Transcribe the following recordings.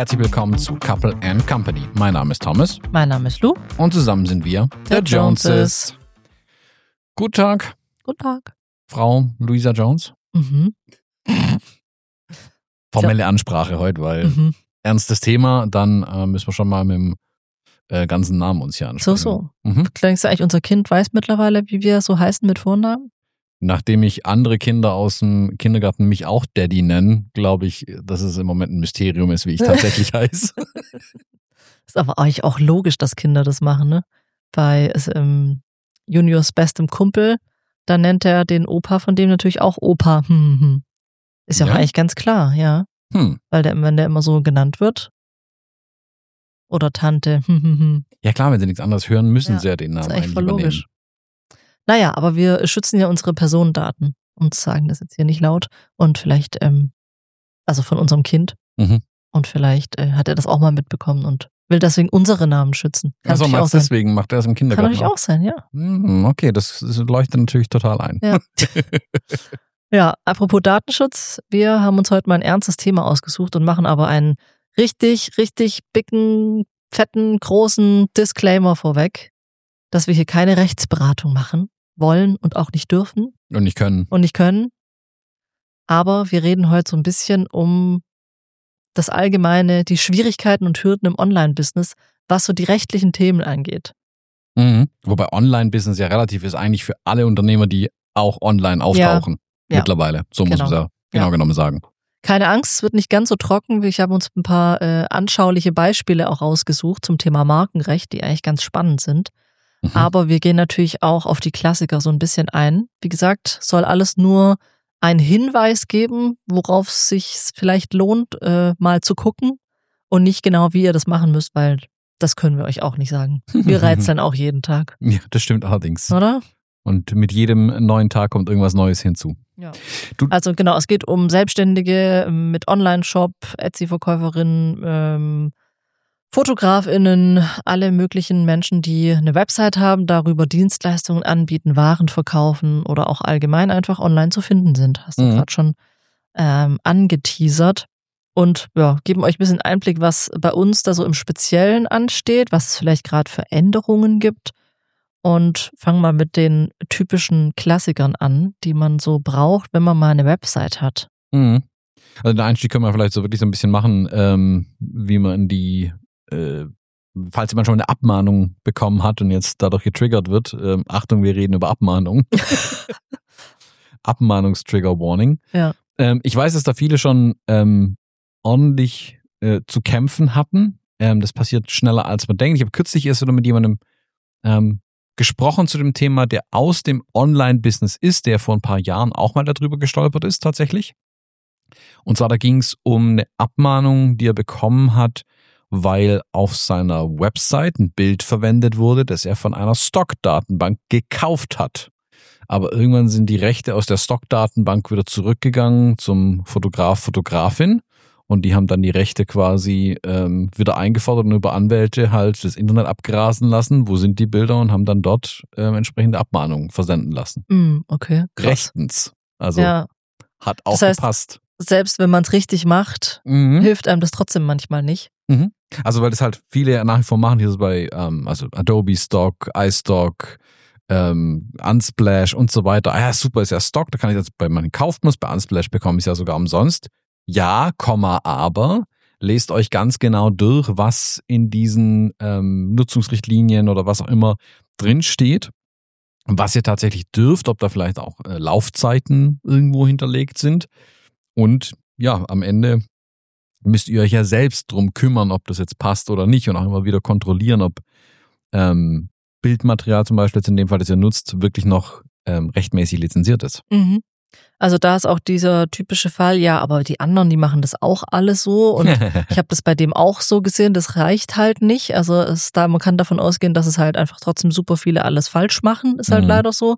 herzlich willkommen zu Couple and Company. Mein Name ist Thomas. Mein Name ist Lou. Und zusammen sind wir der Joneses. Guten Tag. Guten Tag. Frau Louisa Jones. Formelle Ansprache heute, weil ernstes Thema, dann müssen wir schon mal mit dem ganzen Namen uns hier ansprechen. So. Denkst du eigentlich, unser Kind weiß mittlerweile, wie wir so heißen mit Vornamen? Nachdem ich andere Kinder aus dem Kindergarten mich auch Daddy nennen, glaube ich, dass es im Moment ein Mysterium ist, wie ich tatsächlich heiße. Ist aber eigentlich auch logisch, dass Kinder das machen, ne? Bei Juniors bestem Kumpel, da nennt er den Opa von dem natürlich auch Opa. Ist ja auch eigentlich ganz klar, ja. Weil wenn der immer so genannt wird. Oder Tante. Ja klar, wenn sie nichts anderes hören, müssen sie ja den Namen eigentlich voll übernehmen. Logisch. Naja, aber wir schützen ja unsere Personendaten und sagen das jetzt hier nicht laut. Und vielleicht, also von unserem Kind. Und vielleicht hat er das auch mal mitbekommen und will deswegen unsere Namen schützen. Achso, deswegen macht er es im Kindergarten. Kann natürlich auch sein, ja. Okay, das leuchtet natürlich total ein. Ja. Ja, apropos Datenschutz, wir haben uns heute mal ein ernstes Thema ausgesucht und machen aber einen richtig dicken, fetten, großen Disclaimer vorweg, dass wir hier keine Rechtsberatung machen wollen und auch nicht dürfen. Und nicht können. Aber wir reden heute so ein bisschen um das Allgemeine, die Schwierigkeiten und Hürden im Online-Business, was so die rechtlichen Themen angeht. Wobei Online-Business ja relativ ist, eigentlich für alle Unternehmer, die auch online auftauchen. Mittlerweile, so muss man es ja genau genommen sagen. Keine Angst, es wird nicht ganz so trocken. Ich habe uns ein paar anschauliche Beispiele auch rausgesucht zum Thema Markenrecht, die eigentlich ganz spannend sind. Aber wir gehen natürlich auch auf die Klassiker so ein bisschen ein. Wie gesagt, soll alles nur einen Hinweis geben, worauf es sich vielleicht lohnt, mal zu gucken und nicht genau, wie ihr das machen müsst, weil das können wir euch auch nicht sagen. Wir reizen auch jeden Tag. Ja, das stimmt allerdings. Oder? Und mit jedem neuen Tag kommt irgendwas Neues hinzu. Ja. Also genau, es geht um Selbstständige mit Online-Shop, Etsy-Verkäuferinnen, FotografInnen, alle möglichen Menschen, die eine Website haben, darüber Dienstleistungen anbieten, Waren verkaufen oder auch allgemein einfach online zu finden sind. Hast du gerade schon angeteasert. Und ja, geben euch ein bisschen Einblick, was bei uns da so im Speziellen ansteht, was es vielleicht gerade für Änderungen gibt. Und fangen mal mit den typischen Klassikern an, die man so braucht, wenn man mal eine Website hat. Also den Einstieg können wir vielleicht so wirklich so ein bisschen machen, wie man die, falls jemand schon eine Abmahnung bekommen hat und jetzt dadurch getriggert wird, Achtung, wir reden über Abmahnung. Abmahnungstrigger-Warning. Ja. Ich weiß, dass da viele schon ordentlich zu kämpfen hatten. Das passiert schneller, als man denkt. Ich habe kürzlich erst wieder mit jemandem gesprochen zu dem Thema, der aus dem Online-Business ist, der vor ein paar Jahren auch mal darüber gestolpert ist tatsächlich. Und zwar da ging es um eine Abmahnung, die er bekommen hat, weil auf seiner Website ein Bild verwendet wurde, das er von einer Stockdatenbank gekauft hat. Aber irgendwann sind die Rechte aus der Stockdatenbank wieder zurückgegangen zum Fotografin. Und die haben dann die Rechte quasi wieder eingefordert und über Anwälte halt das Internet abgrasen lassen. Wo sind die Bilder? Und haben dann dort entsprechende Abmahnungen versenden lassen. Okay, krass. Rechtens. Also hat auch das heißt, gepasst. Selbst wenn man es richtig macht, hilft einem das trotzdem manchmal nicht. Also weil das halt viele nach wie vor machen, hier so bei also Adobe Stock, iStock, Unsplash und so weiter. Ja, super, ist ja Stock, da kann ich jetzt bei meinen kauft muss, bei Unsplash bekomme ich es ja sogar umsonst. Ja, aber lest euch ganz genau durch, was in diesen Nutzungsrichtlinien oder was auch immer drin steht, was ihr tatsächlich dürft, ob da vielleicht auch Laufzeiten irgendwo hinterlegt sind. Und ja, am Ende müsst ihr euch ja selbst drum kümmern, ob das jetzt passt oder nicht und auch immer wieder kontrollieren, ob Bildmaterial zum Beispiel jetzt in dem Fall, das ihr nutzt, wirklich noch rechtmäßig lizenziert ist. Also da ist auch dieser typische Fall, ja, aber die anderen, die machen das auch alles so und ich habe das bei dem auch so gesehen, das reicht halt nicht. Also man kann davon ausgehen, dass es halt einfach trotzdem super viele alles falsch machen, ist halt leider so.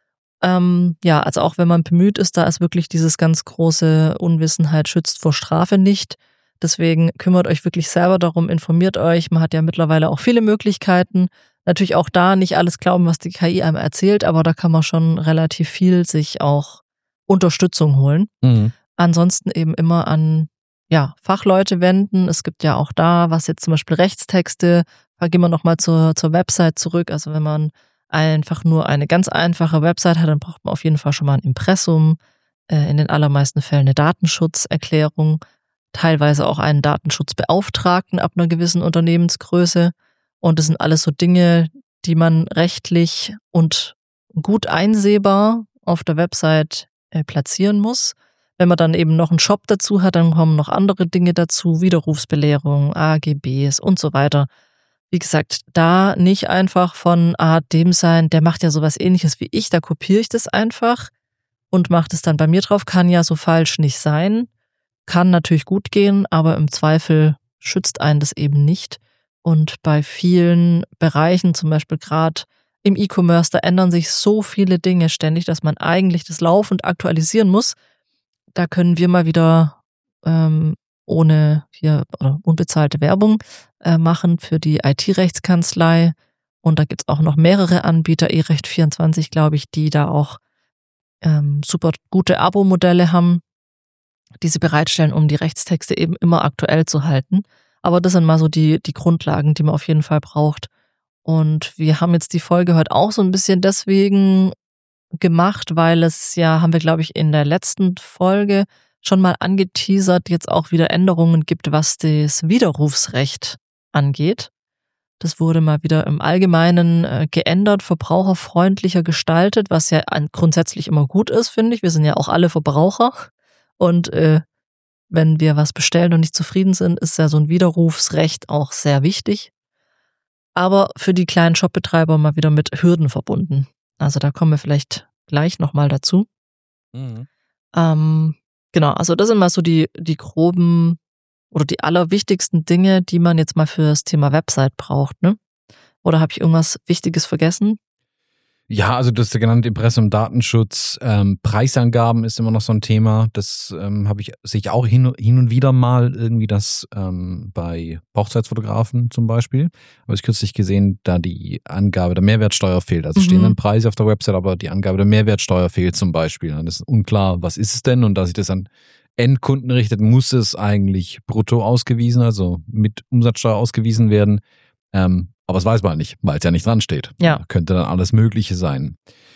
Ja, also auch wenn man bemüht ist, da ist wirklich dieses ganz große Unwissenheit schützt vor Strafe nicht. Deswegen kümmert euch wirklich selber darum, informiert euch. Man hat ja mittlerweile auch viele Möglichkeiten. Natürlich auch da nicht alles glauben, was die KI einem erzählt, aber da kann man schon relativ viel sich auch Unterstützung holen. Ansonsten eben immer an Fachleute wenden. Es gibt ja auch da, was jetzt zum Beispiel Rechtstexte, da gehen wir nochmal zur Website zurück. Also wenn man einfach nur eine ganz einfache Website hat, dann braucht man auf jeden Fall schon mal ein Impressum, in den allermeisten Fällen eine Datenschutzerklärung, teilweise auch einen Datenschutzbeauftragten ab einer gewissen Unternehmensgröße. Und das sind alles so Dinge, die man rechtlich und gut einsehbar auf der Website platzieren muss. Wenn man dann eben noch einen Shop dazu hat, dann kommen noch andere Dinge dazu, Widerrufsbelehrung, AGBs und so weiter. Wie gesagt, da nicht einfach von dem sein, der macht ja sowas Ähnliches wie ich, da kopiere ich das einfach und mache das dann bei mir drauf. Kann ja so falsch nicht sein. Kann natürlich gut gehen, aber im Zweifel schützt einen das eben nicht. Und bei vielen Bereichen, zum Beispiel gerade im E-Commerce, da ändern sich so viele Dinge ständig, dass man eigentlich das laufend aktualisieren muss. Da können wir mal wieder ohne hier oder unbezahlte Werbung machen für die IT-Rechtskanzlei. Und da gibt's auch noch mehrere Anbieter, eRecht24, glaube ich, die da auch super gute Abo-Modelle haben, die sie bereitstellen, um die Rechtstexte eben immer aktuell zu halten. Aber das sind mal so die Grundlagen, die man auf jeden Fall braucht. Und wir haben jetzt die Folge heute auch so ein bisschen deswegen gemacht, weil es ja, haben wir glaube ich in der letzten Folge schon mal angeteasert, jetzt auch wieder Änderungen gibt, was das Widerrufsrecht angeht. Das wurde mal wieder im Allgemeinen geändert, verbraucherfreundlicher gestaltet, was ja grundsätzlich immer gut ist, finde ich. Wir sind ja auch alle Verbraucher und wenn wir was bestellen und nicht zufrieden sind, ist ja so ein Widerrufsrecht auch sehr wichtig. Aber für die kleinen Shopbetreiber mal wieder mit Hürden verbunden. Also da kommen wir vielleicht gleich nochmal dazu. Mhm. Genau, also das sind mal so die groben oder die allerwichtigsten Dinge, die man jetzt mal für das Thema Website braucht, ne? Oder habe ich irgendwas Wichtiges vergessen? Ja, also das genannte Impressum, Datenschutz, Preisangaben ist immer noch so ein Thema. Das sehe ich auch hin und wieder mal irgendwie das bei Hochzeitsfotografen zum Beispiel. Habe ich kürzlich gesehen, da die Angabe der Mehrwertsteuer fehlt. Also stehen dann Preise auf der Website, aber die Angabe der Mehrwertsteuer fehlt zum Beispiel. Und das ist unklar, was ist es denn? Und da sich das an Endkunden richtet, muss es eigentlich brutto ausgewiesen, also mit Umsatzsteuer ausgewiesen werden. Aber das weiß man nicht, weil es ja nicht dran steht. Ja. Könnte dann alles Mögliche sein.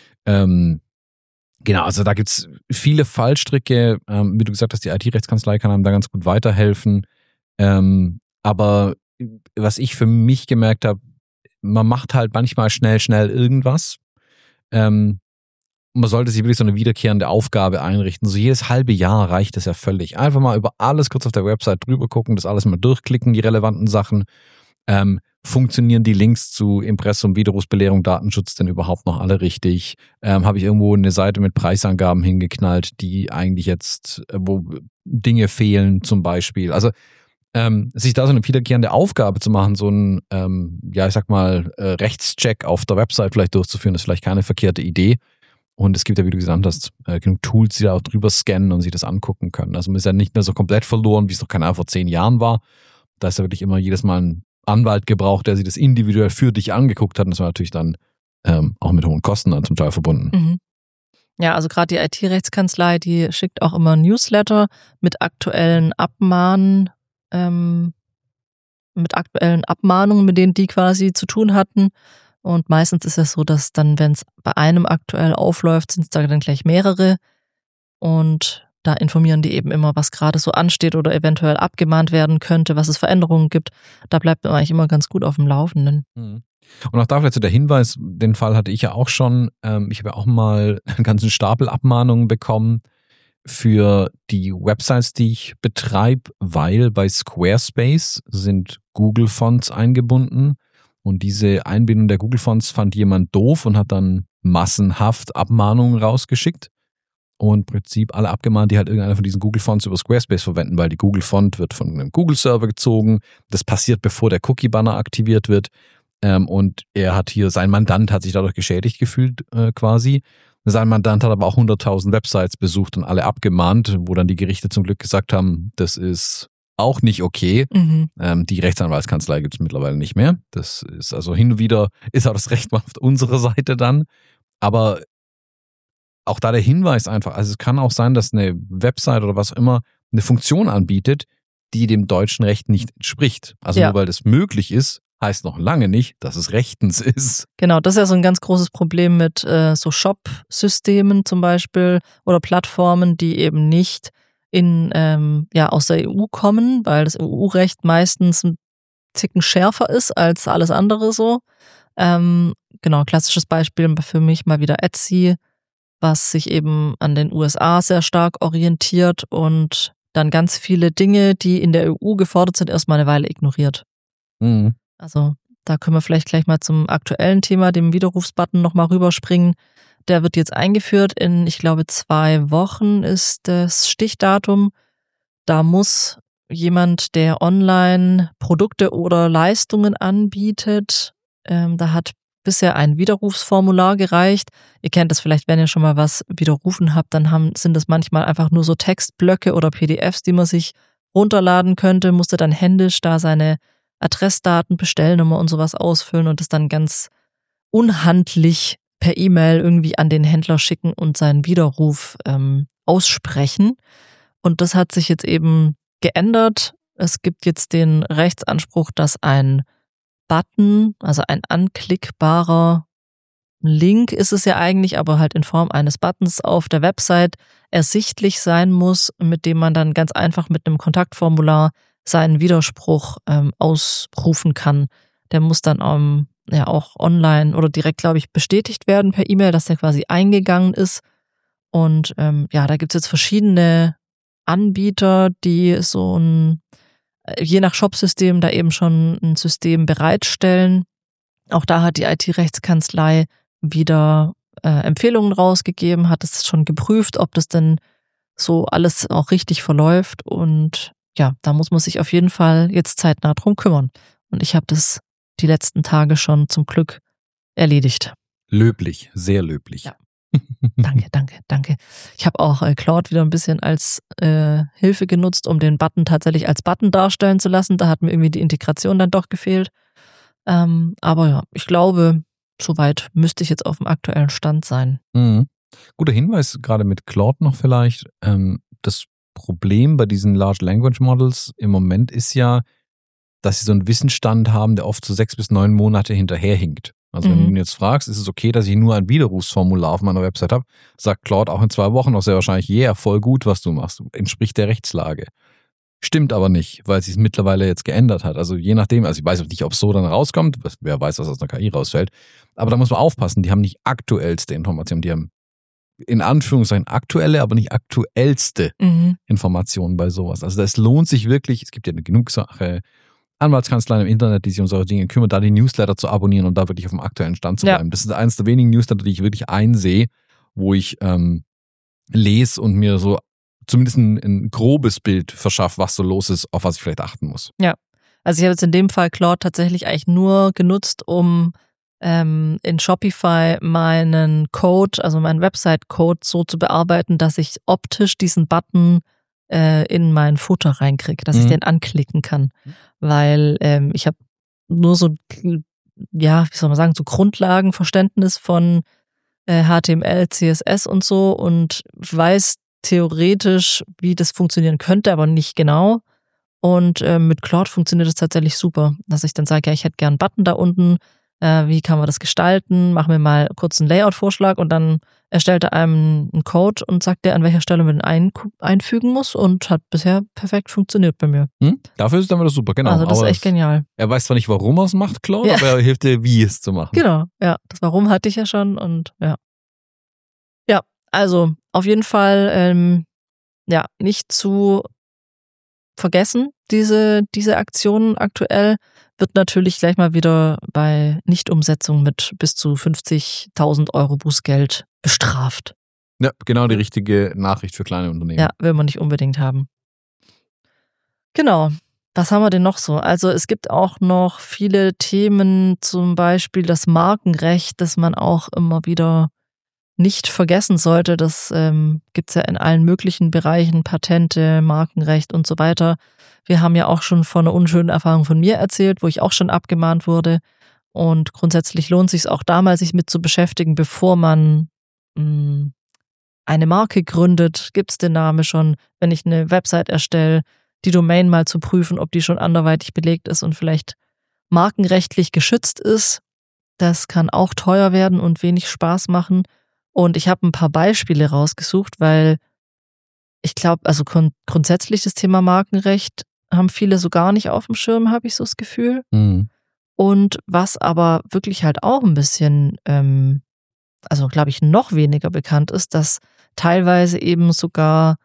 Genau, also da gibt's viele Fallstricke. Wie du gesagt hast, die IT-Rechtskanzlei kann einem da ganz gut weiterhelfen. Aber was ich für mich gemerkt habe, man macht halt manchmal schnell irgendwas. Man sollte sich wirklich so eine wiederkehrende Aufgabe einrichten. So jedes halbe Jahr reicht es ja völlig. Einfach mal über alles kurz auf der Website drüber gucken, das alles mal durchklicken, die relevanten Sachen. Funktionieren die Links zu Impressum, Widerrufsbelehrung, Datenschutz denn überhaupt noch alle richtig? Habe ich irgendwo eine Seite mit Preisangaben hingeknallt, die eigentlich jetzt, wo Dinge fehlen zum Beispiel? Also sich da so eine wiederkehrende Aufgabe zu machen, so ein, Rechtscheck auf der Website vielleicht durchzuführen, ist vielleicht keine verkehrte Idee. Und es gibt ja, wie du gesagt hast, genug Tools, die da auch drüber scannen und sich das angucken können. Also man ist ja nicht mehr so komplett verloren, wie es noch keine Ahnung vor 10 Jahren war. Da ist ja wirklich immer jedes Mal ein Anwalt gebraucht, der sich das individuell für dich angeguckt hat. Und das war natürlich dann auch mit hohen Kosten dann zum Teil verbunden. Mhm. Ja, also gerade die IT-Rechtskanzlei, die schickt auch immer Newsletter mit aktuellen Abmahnungen, mit denen die quasi zu tun hatten. Und meistens ist es so, dass dann, wenn es bei einem aktuell aufläuft, sind es da dann gleich mehrere. Und da informieren die eben immer, was gerade so ansteht oder eventuell abgemahnt werden könnte, was es Veränderungen gibt. Da bleibt man eigentlich immer ganz gut auf dem Laufenden. Und auch da vielleicht so der Hinweis, den Fall hatte ich ja auch schon. Ich habe ja auch mal einen ganzen Stapel Abmahnungen bekommen für die Websites, die ich betreibe, weil bei Squarespace sind Google-Fonts eingebunden. Und diese Einbindung der Google-Fonts fand jemand doof und hat dann massenhaft Abmahnungen rausgeschickt. Und im Prinzip alle abgemahnt, die halt irgendeiner von diesen Google-Fonts über Squarespace verwenden, weil die Google-Font wird von einem Google-Server gezogen. Das passiert, bevor der Cookie-Banner aktiviert wird. Und sein Mandant hat sich dadurch geschädigt gefühlt quasi. Sein Mandant hat aber auch 100.000 Websites besucht und alle abgemahnt, wo dann die Gerichte zum Glück gesagt haben, das ist auch nicht okay. Die Rechtsanwaltskanzlei gibt es mittlerweile nicht mehr. Das ist also hin und wieder, ist auch das Recht mal auf unserer Seite dann. Aber auch da der Hinweis einfach, also es kann auch sein, dass eine Website oder was auch immer eine Funktion anbietet, die dem deutschen Recht nicht entspricht. Also Ja. nur weil das möglich ist, heißt noch lange nicht, dass es rechtens ist. Genau, das ist ja so ein ganz großes Problem mit so Shop-Systemen zum Beispiel oder Plattformen, die eben nicht aus der EU kommen, weil das EU-Recht meistens ein Ticken schärfer ist als alles andere so. Genau, klassisches Beispiel für mich mal wieder Etsy, was sich eben an den USA sehr stark orientiert und dann ganz viele Dinge, die in der EU gefordert sind, erstmal eine Weile ignoriert. Mhm. Also da können wir vielleicht gleich mal zum aktuellen Thema, dem Widerrufsbutton, nochmal rüberspringen. Der wird jetzt eingeführt in, ich glaube, 2 Wochen ist das Stichdatum. Da muss jemand, der online Produkte oder Leistungen anbietet, da hat bisher ein Widerrufsformular gereicht. Ihr kennt das vielleicht, wenn ihr schon mal was widerrufen habt, dann sind das manchmal einfach nur so Textblöcke oder PDFs, die man sich runterladen könnte, musste dann händisch da seine Adressdaten, Bestellnummer und sowas ausfüllen und das dann ganz unhandlich per E-Mail irgendwie an den Händler schicken und seinen Widerruf aussprechen. Und das hat sich jetzt eben geändert. Es gibt jetzt den Rechtsanspruch, dass ein Button, also ein anklickbarer Link ist es ja eigentlich, aber halt in Form eines Buttons auf der Website ersichtlich sein muss, mit dem man dann ganz einfach mit einem Kontaktformular seinen Widerspruch ausrufen kann. Der muss dann auch online oder direkt, glaube ich, bestätigt werden per E-Mail, dass der quasi eingegangen ist. Und da gibt es jetzt verschiedene Anbieter, die so je nach Shopsystem da eben schon ein System bereitstellen. Auch da hat die IT-Rechtskanzlei wieder Empfehlungen rausgegeben, hat es schon geprüft, ob das denn so alles auch richtig verläuft. Und ja, da muss man sich auf jeden Fall jetzt zeitnah drum kümmern. Und ich habe das die letzten Tage schon zum Glück erledigt. Löblich, sehr löblich. Ja. Danke. Ich habe auch Claude wieder ein bisschen als Hilfe genutzt, um den Button tatsächlich als Button darstellen zu lassen. Da hat mir irgendwie die Integration dann doch gefehlt. Aber ja, ich glaube, soweit müsste ich jetzt auf dem aktuellen Stand sein. Mhm. Guter Hinweis, gerade mit Claude noch vielleicht. Das Problem bei diesen Large Language Models im Moment ist ja, dass sie so einen Wissensstand haben, der oft so 6 bis 9 Monate hinterherhinkt. Also wenn du ihn jetzt fragst, ist es okay, dass ich nur ein Widerrufsformular auf meiner Website habe, sagt Claude auch in 2 Wochen auch sehr wahrscheinlich, voll gut, was du machst, entspricht der Rechtslage. Stimmt aber nicht, weil sie es mittlerweile jetzt geändert hat. Also je nachdem, also ich weiß nicht, ob es so dann rauskommt, wer weiß, was aus einer KI rausfällt, aber da muss man aufpassen, die haben nicht aktuellste Informationen, die haben in Anführungszeichen aktuelle, aber nicht aktuellste Informationen bei sowas. Also das lohnt sich wirklich, es gibt ja genug Anwaltskanzleien im Internet, die sich um solche Dinge kümmern, da die Newsletter zu abonnieren und da wirklich auf dem aktuellen Stand zu bleiben. Ja. Das ist eines der wenigen Newsletter, die ich wirklich einsehe, wo ich lese und mir so zumindest ein grobes Bild verschaffe, was so los ist, auf was ich vielleicht achten muss. Ja, also ich habe jetzt in dem Fall Claude tatsächlich eigentlich nur genutzt, um in Shopify meinen Code, also meinen Website-Code so zu bearbeiten, dass ich optisch diesen Button in mein Footer reinkriege, dass ich den anklicken kann. Weil ich habe nur so, ja, wie soll man sagen, so Grundlagenverständnis von HTML, CSS und so und weiß theoretisch, wie das funktionieren könnte, aber nicht genau. Und mit Claude funktioniert das tatsächlich super, dass ich dann sage, ja, ich hätte gern einen Button da unten, wie kann man das gestalten, mach mir mal kurz einen Layout-Vorschlag und dann erstellt er einem einen Code und sagt dir, an welcher Stelle man den einfügen muss und hat bisher perfekt funktioniert bei mir. Dafür ist es dann wieder super, genau. Also das ist echt genial. Er weiß zwar nicht, warum er es macht, Claude, aber er hilft dir, wie es zu machen. Genau, ja, das Warum hatte ich ja schon und ja. Ja, also auf jeden Fall nicht zu vergessen, diese Aktionen aktuell. Wird natürlich gleich mal wieder bei Nichtumsetzung mit bis zu 50.000 € Bußgeld bestraft. Ja, genau die richtige Nachricht für kleine Unternehmen. Ja, will man nicht unbedingt haben. Genau. Was haben wir denn noch so? Also es gibt auch noch viele Themen, zum Beispiel das Markenrecht, das man auch immer wieder nicht vergessen sollte. Das gibt's ja in allen möglichen Bereichen, Patente, Markenrecht und so weiter. Wir haben ja auch schon von einer unschönen Erfahrung von mir erzählt, wo ich auch schon abgemahnt wurde. Und grundsätzlich lohnt es sich auch da mal, sich mit zu beschäftigen, bevor man eine Marke gründet. Gibt's den Namen schon? Wenn ich eine Website erstelle, die Domain mal zu prüfen, ob die schon anderweitig belegt ist und vielleicht markenrechtlich geschützt ist. Das kann auch teuer werden und wenig Spaß machen. Und ich habe ein paar Beispiele rausgesucht, weil ich glaube, also grundsätzlich das Thema Markenrecht haben viele so gar nicht auf dem Schirm, habe ich so das Gefühl. Mhm. Und was aber wirklich halt auch ein bisschen, also glaube ich, noch weniger bekannt ist, dass teilweise eben sogar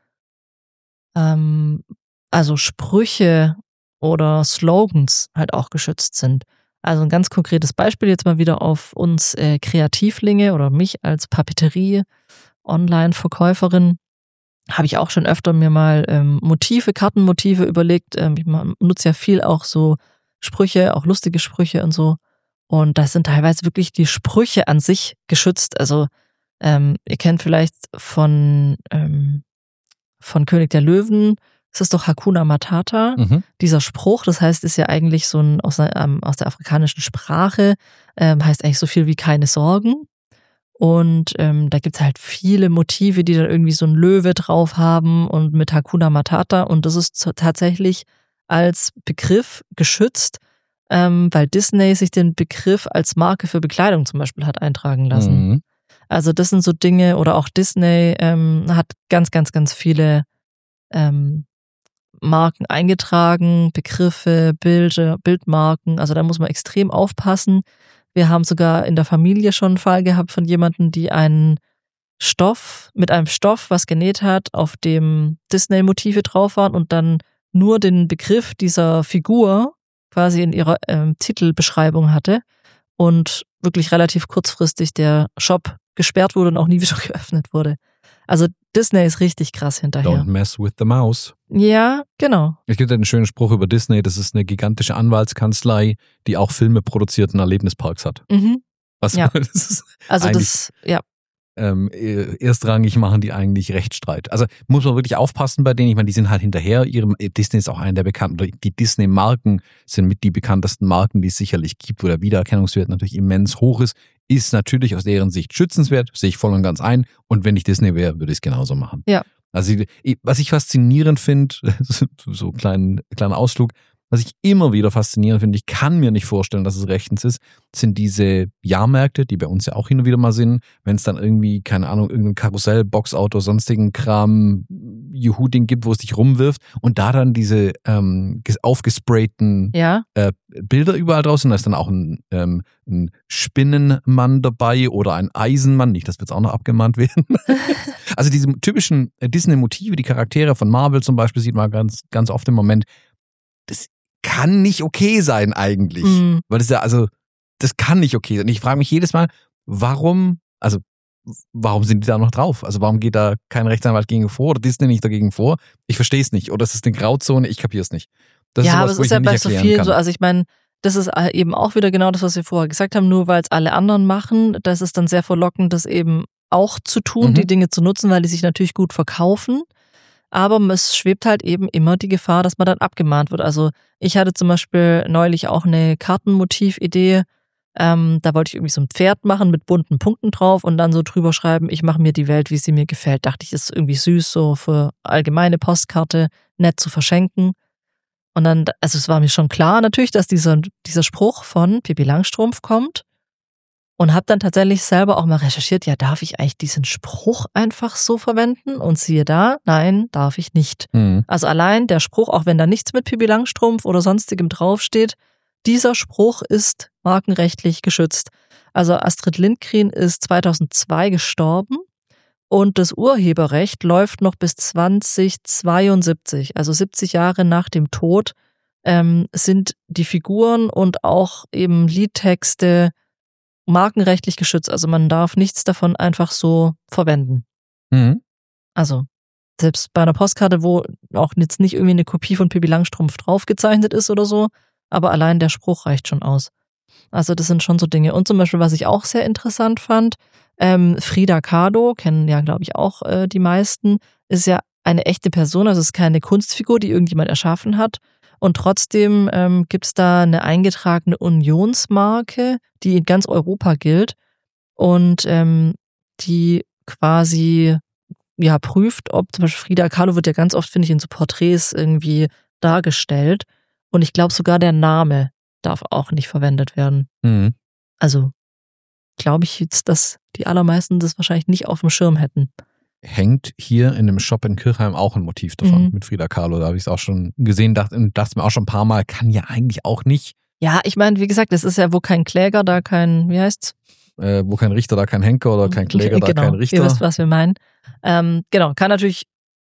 also Sprüche oder Slogans halt auch geschützt sind. Also ein ganz konkretes Beispiel jetzt mal wieder auf uns Kreativlinge oder mich als Papeterie-Online-Verkäuferin. Habe ich auch schon öfter mir mal Kartenmotive überlegt. Ich nutze ja viel auch so Sprüche, auch lustige Sprüche und so. Und da sind teilweise wirklich die Sprüche an sich geschützt. Also ihr kennt vielleicht von König der Löwen, das ist doch Hakuna Matata, dieser Spruch. Das heißt, ist ja eigentlich so ein aus der afrikanischen Sprache, heißt eigentlich so viel wie keine Sorgen. Und da gibt's halt viele Motive, die dann irgendwie so ein Löwe drauf haben und mit Hakuna Matata. Und das ist tatsächlich als Begriff geschützt, weil Disney sich den Begriff als Marke für Bekleidung zum Beispiel hat eintragen lassen. Mhm. Also das sind so Dinge, oder auch Disney hat ganz, ganz, ganz viele Marken eingetragen, Begriffe, Bildmarken. Also da muss man extrem aufpassen. Wir haben sogar in der Familie schon einen Fall gehabt von jemandem, die mit einem Stoff was genäht hat, auf dem Disney-Motive drauf waren und dann nur den Begriff dieser Figur quasi in ihrer Titelbeschreibung hatte und wirklich relativ kurzfristig der Shop gesperrt wurde und auch nie wieder geöffnet wurde. Also Disney ist richtig krass hinterher. Don't mess with the mouse. Ja, genau. Es gibt einen schönen Spruch über Disney, das ist eine gigantische Anwaltskanzlei, die auch Filme produziert und Erlebnisparks hat. Was, Ja. das ist Also eigentlich, das, ja. erstrangig machen die eigentlich Rechtsstreit. Also muss man wirklich aufpassen bei denen. Ich meine, die sind halt hinterher. Disney ist auch einer der bekannten, die Disney-Marken sind mit die bekanntesten Marken, die es sicherlich gibt, wo der Wiedererkennungswert natürlich immens hoch ist natürlich aus deren Sicht schützenswert, sehe ich voll und ganz ein. Und wenn ich Disney wäre, würde ich es genauso machen. Ja. Also was ich faszinierend finde, so ein kleiner Ausflug, was ich immer wieder faszinierend finde, ich kann mir nicht vorstellen, dass es rechtens ist, sind diese Jahrmärkte, die bei uns ja auch hin und wieder mal sind, wenn es dann irgendwie, keine Ahnung, irgendein Karussell, Boxauto, sonstigen Kram, Juhu-Ding gibt, wo es dich rumwirft und da dann diese aufgesprayten Bilder überall draußen, da ist dann auch ein Spinnenmann dabei oder ein Eisenmann, nicht, dass wir jetzt auch noch abgemahnt werden. Also diese typischen Disney-Motive, die Charaktere von Marvel zum Beispiel, sieht man ganz, ganz oft im Moment, das kann nicht okay sein eigentlich. Weil das ja, also, das kann nicht okay sein. Ich frage mich jedes Mal, warum sind die da noch drauf? Also warum geht da kein Rechtsanwalt gegen vor oder Disney nicht dagegen vor? Ich verstehe es nicht. Oder es ist eine Grauzone, ich kapiere es nicht. Das ja, ist sowas, aber es ist ja bei so vielen so, also ich meine, das ist eben auch wieder genau das, was wir vorher gesagt haben, nur weil es alle anderen machen, das ist dann sehr verlockend, das eben auch zu tun, die Dinge zu nutzen, weil die sich natürlich gut verkaufen. Aber es schwebt halt eben immer die Gefahr, dass man dann abgemahnt wird. Also ich hatte zum Beispiel neulich auch eine Kartenmotiv-Idee. Da wollte ich irgendwie so ein Pferd machen mit bunten Punkten drauf und dann so drüber schreiben, ich mache mir die Welt, wie sie mir gefällt. Dachte ich, ist irgendwie süß, so für allgemeine Postkarte nett zu verschenken. Und dann, also es war mir schon klar natürlich, dass dieser Spruch von Pippi Langstrumpf kommt. Und habe dann tatsächlich selber auch mal recherchiert, ja, darf ich eigentlich diesen Spruch einfach so verwenden? Und siehe da, nein, darf ich nicht. Also allein der Spruch, auch wenn da nichts mit Pippi Langstrumpf oder sonstigem draufsteht, dieser Spruch ist markenrechtlich geschützt. Also Astrid Lindgren ist 2002 gestorben und das Urheberrecht läuft noch bis 2072, also 70 Jahre nach dem Tod, sind die Figuren und auch eben Liedtexte markenrechtlich geschützt. Also man darf nichts davon einfach so verwenden. Also selbst bei einer Postkarte, wo auch jetzt nicht irgendwie eine Kopie von Pippi Langstrumpf draufgezeichnet ist oder so, aber allein der Spruch reicht schon aus. Also das sind schon so Dinge. Und zum Beispiel, was ich auch sehr interessant fand, Frida Kahlo, kennen ja, glaube ich, auch die meisten, ist ja eine echte Person, also es ist keine Kunstfigur, die irgendjemand erschaffen hat. Und trotzdem gibt's da eine eingetragene Unionsmarke, die in ganz Europa gilt und die quasi prüft, ob zum Beispiel Frida Kahlo wird ja ganz oft, finde ich, in so Porträts irgendwie dargestellt. Und ich glaube sogar der Name darf auch nicht verwendet werden. Mhm. Also glaube ich jetzt, dass die allermeisten das wahrscheinlich nicht auf dem Schirm hätten. Hängt hier in dem Shop in Kirchheim auch ein Motiv davon mit Frida Kahlo. Da habe ich es auch schon gesehen, dachte mir auch schon ein paar Mal, kann ja eigentlich auch nicht. Ja, ich meine, wie gesagt, es ist ja wo kein Kläger, da kein, wie heißt's? Wo kein Richter, da kein Henker oder kein Kläger, da kein Richter. Ihr wisst, was wir meinen. Genau, kann natürlich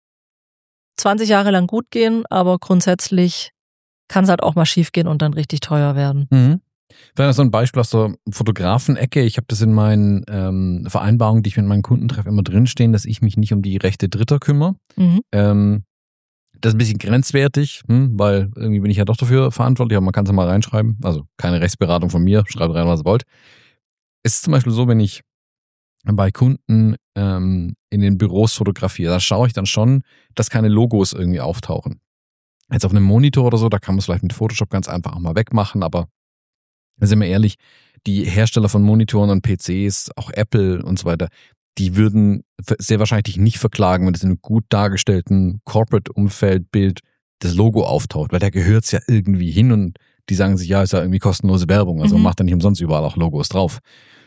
20 Jahre lang gut gehen, aber grundsätzlich kann es halt auch mal schief gehen und dann richtig teuer werden. Mhm. Vielleicht so ein Beispiel aus der Fotografenecke. Ich habe das in meinen Vereinbarungen, die ich mit meinen Kunden treffe, immer drinstehen, dass ich mich nicht um die Rechte Dritter kümmere. Mhm. Das ist ein bisschen grenzwertig, weil irgendwie bin ich ja doch dafür verantwortlich, aber man kann es ja mal reinschreiben. Also keine Rechtsberatung von mir, schreibt rein, was ihr wollt. Es ist zum Beispiel so, wenn ich bei Kunden in den Büros fotografiere, da schaue ich dann schon, dass keine Logos irgendwie auftauchen. Jetzt auf einem Monitor oder so, da kann man es vielleicht mit Photoshop ganz einfach auch mal wegmachen, aber sind wir ehrlich, die Hersteller von Monitoren und PCs, auch Apple und so weiter, die würden sehr wahrscheinlich dich nicht verklagen, wenn es in einem gut dargestellten Corporate-Umfeldbild das Logo auftaucht, weil da gehört es ja irgendwie hin und die sagen sich, ja, ist ja irgendwie kostenlose Werbung, also macht da nicht umsonst überall auch Logos drauf.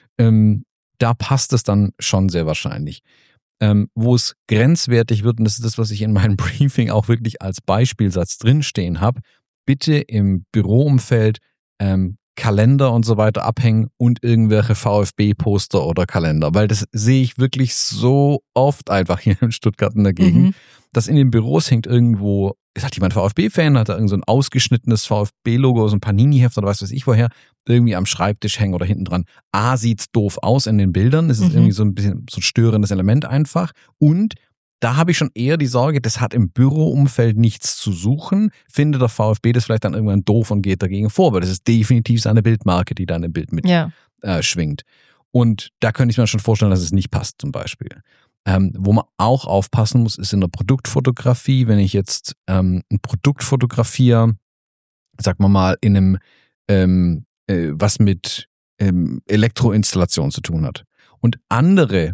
Da passt es dann schon sehr wahrscheinlich. Wo es grenzwertig wird, und das ist das, was ich in meinem Briefing auch wirklich als Beispielsatz drinstehen habe, bitte im Büroumfeld Kalender und so weiter abhängen und irgendwelche VfB-Poster oder Kalender, weil das sehe ich wirklich so oft einfach hier in Stuttgart in der Gegend, dass in den Büros hängt irgendwo, ist halt jemand VfB-Fan, hat da irgend so ein ausgeschnittenes VfB-Logo, so ein Panini-Heft oder was weiß ich woher, irgendwie am Schreibtisch hängen oder hinten dran. A, sieht's doof aus in den Bildern, es ist irgendwie so ein bisschen so ein störendes Element einfach und da habe ich schon eher die Sorge, das hat im Büroumfeld nichts zu suchen. Findet der VfB das vielleicht dann irgendwann doof und geht dagegen vor, weil das ist definitiv seine Bildmarke, die da in dem Bild mit schwingt. Und da könnte ich mir schon vorstellen, dass es nicht passt zum Beispiel. Wo man auch aufpassen muss, ist in der Produktfotografie. Wenn ich jetzt ein Produkt fotografiere, sagen wir mal, in einem, was mit Elektroinstallation zu tun hat und andere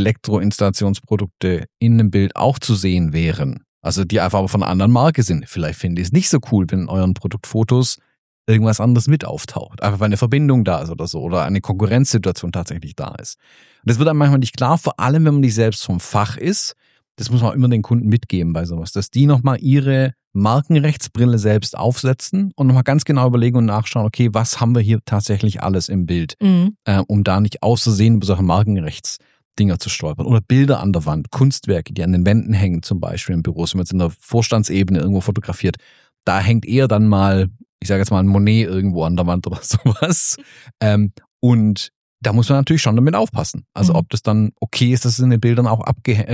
Elektroinstallationsprodukte in einem Bild auch zu sehen wären, also die einfach aber von einer anderen Marke sind. Vielleicht finde ich es nicht so cool, wenn in euren Produktfotos irgendwas anderes mit auftaucht. Einfach weil eine Verbindung da ist oder so oder eine Konkurrenzsituation tatsächlich da ist. Und das wird einem manchmal nicht klar, vor allem wenn man nicht selbst vom Fach ist. Das muss man immer den Kunden mitgeben bei sowas, dass die nochmal ihre Markenrechtsbrille selbst aufsetzen und nochmal ganz genau überlegen und nachschauen, okay, was haben wir hier tatsächlich alles im Bild, um da nicht auszusehen über solche Markenrechtsdinger zu stolpern. Oder Bilder an der Wand, Kunstwerke, die an den Wänden hängen zum Beispiel im Büro, wenn man jetzt in der Vorstandsebene irgendwo fotografiert. Da hängt eher dann mal, ich sage jetzt mal ein Monet irgendwo an der Wand oder sowas. Und da muss man natürlich schon damit aufpassen. Also ob das dann okay ist, dass es in den Bildern auch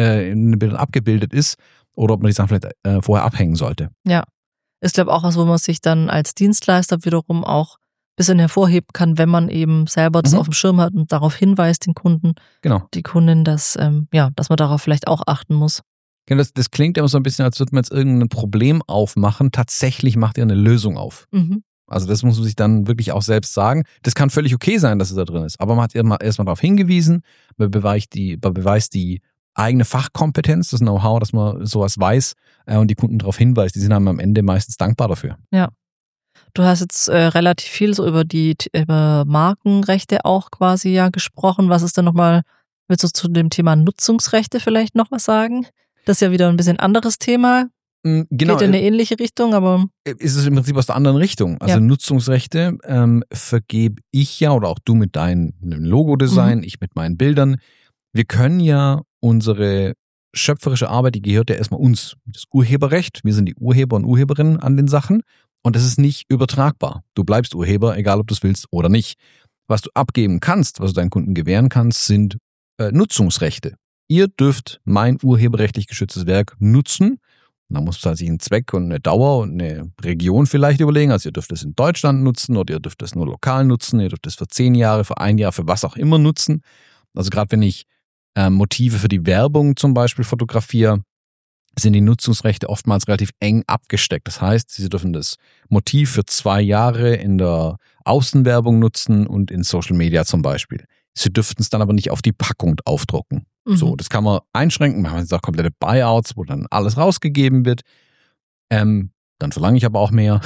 abgebildet ist oder ob man die Sachen vielleicht vorher abhängen sollte. Ja, ist glaube auch was, wo man sich dann als Dienstleister wiederum auch ein bisschen hervorheben kann, wenn man eben selber das auf dem Schirm hat und darauf hinweist, den Kunden, die Kundin, dass man darauf vielleicht auch achten muss. Genau, das klingt immer so ein bisschen, als würde man jetzt irgendein Problem aufmachen. Tatsächlich macht ihr eine Lösung auf. Also das muss man sich dann wirklich auch selbst sagen. Das kann völlig okay sein, dass es da drin ist. Aber man hat erstmal darauf hingewiesen, man beweist die eigene Fachkompetenz, das Know-how, dass man sowas weiß und die Kunden darauf hinweist. Die sind einem am Ende meistens dankbar dafür. Ja. Du hast jetzt relativ viel so über Markenrechte auch quasi gesprochen. Was ist denn nochmal, willst du zu dem Thema Nutzungsrechte vielleicht noch was sagen? Das ist ja wieder ein bisschen anderes Thema. Genau. Geht in eine ähnliche Richtung, aber ist es im Prinzip aus der anderen Richtung. Also Nutzungsrechte vergebe ich ja oder auch du mit deinem Logodesign, ich mit meinen Bildern. Wir können ja unsere schöpferische Arbeit, die gehört ja erstmal uns. Das Urheberrecht, wir sind die Urheber und Urheberinnen an den Sachen und das ist nicht übertragbar. Du bleibst Urheber, egal ob du es willst oder nicht. Was du abgeben kannst, was du deinen Kunden gewähren kannst, sind Nutzungsrechte. Ihr dürft mein urheberrechtlich geschütztes Werk nutzen. Da muss man sich einen Zweck und eine Dauer und eine Region vielleicht überlegen. Also ihr dürft es in Deutschland nutzen oder ihr dürft es nur lokal nutzen. Ihr dürft es für 10 Jahre, für 1 Jahr, für was auch immer nutzen. Also gerade wenn ich Motive für die Werbung zum Beispiel fotografiere, sind die Nutzungsrechte oftmals relativ eng abgesteckt. Das heißt, Sie dürfen das Motiv für 2 Jahre in der Außenwerbung nutzen und in Social Media zum Beispiel. Sie dürften es dann aber nicht auf die Packung aufdrucken. So, das kann man einschränken. Wir haben jetzt auch komplette Buyouts, wo dann alles rausgegeben wird. dann verlange ich aber auch mehr.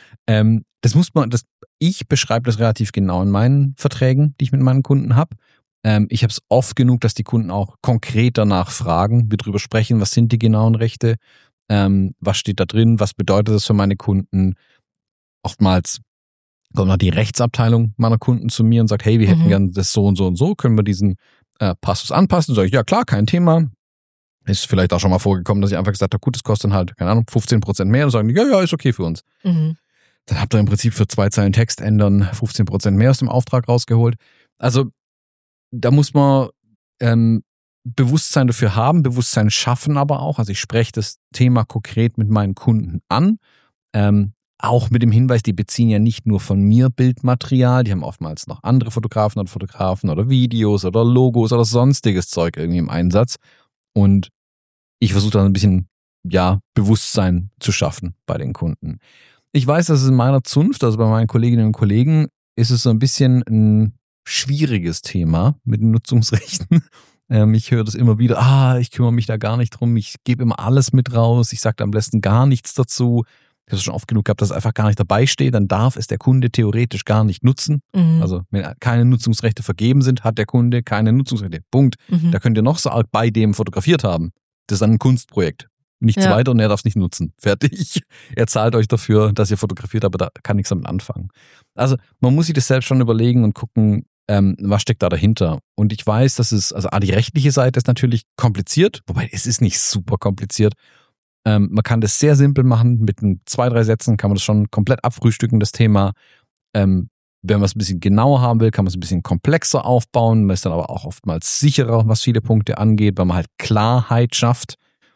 Ich beschreibe das relativ genau in meinen Verträgen, die ich mit meinen Kunden habe. Ich habe es oft genug, dass die Kunden auch konkret danach fragen, wir drüber sprechen, was sind die genauen Rechte, was steht da drin, was bedeutet das für meine Kunden. Oftmals kommt noch die Rechtsabteilung meiner Kunden zu mir und sagt, hey, wir hätten gern das so und so und so, können wir diesen Passus anpassen? Sag ich, ja klar, kein Thema. Ist vielleicht auch schon mal vorgekommen, dass ich einfach gesagt habe, gut, das kostet dann halt, keine Ahnung, 15% mehr. Und sagen die, ja, ist okay für uns. Dann habt ihr im Prinzip für 2 Zeilen Text ändern 15% mehr aus dem Auftrag rausgeholt. Also da muss man Bewusstsein dafür haben, Bewusstsein schaffen aber auch. Also ich spreche das Thema konkret mit meinen Kunden an. Auch mit dem Hinweis, die beziehen ja nicht nur von mir Bildmaterial, die haben oftmals noch andere Fotografen oder Videos oder Logos oder sonstiges Zeug irgendwie im Einsatz. Und ich versuche dann ein bisschen, Bewusstsein zu schaffen bei den Kunden. Ich weiß, dass es in meiner Zunft, also bei meinen Kolleginnen und Kollegen, ist es so ein bisschen ein schwieriges Thema mit den Nutzungsrechten. Ich höre das immer wieder, ich kümmere mich da gar nicht drum, ich gebe immer alles mit raus, ich sage da am besten gar nichts dazu. Ich habe es schon oft genug gehabt, dass es einfach gar nicht dabei steht, dann darf es der Kunde theoretisch gar nicht nutzen. Also wenn keine Nutzungsrechte vergeben sind, hat der Kunde keine Nutzungsrechte. Punkt. Da könnt ihr noch so arg bei dem fotografiert haben. Das ist dann ein Kunstprojekt. Nichts weiter und er darf es nicht nutzen. Fertig. Er zahlt euch dafür, dass ihr fotografiert, aber da kann nichts damit anfangen. Also man muss sich das selbst schon überlegen und gucken, was steckt da dahinter. Und ich weiß, dass die rechtliche Seite ist natürlich kompliziert, wobei es ist nicht super kompliziert. Man kann das sehr simpel machen, mit 2, 3 Sätzen kann man das schon komplett abfrühstücken, das Thema. Wenn man es ein bisschen genauer haben will, kann man es ein bisschen komplexer aufbauen. Man ist dann aber auch oftmals sicherer, was viele Punkte angeht, weil man halt Klarheit schafft.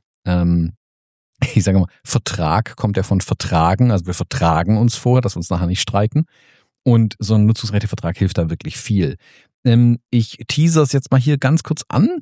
Ich sage mal, Vertrag kommt ja von vertragen, also wir vertragen uns vorher, dass wir uns nachher nicht streiten. Und so ein Nutzungsrechtevertrag hilft da wirklich viel. Ich teaser es jetzt mal hier ganz kurz an.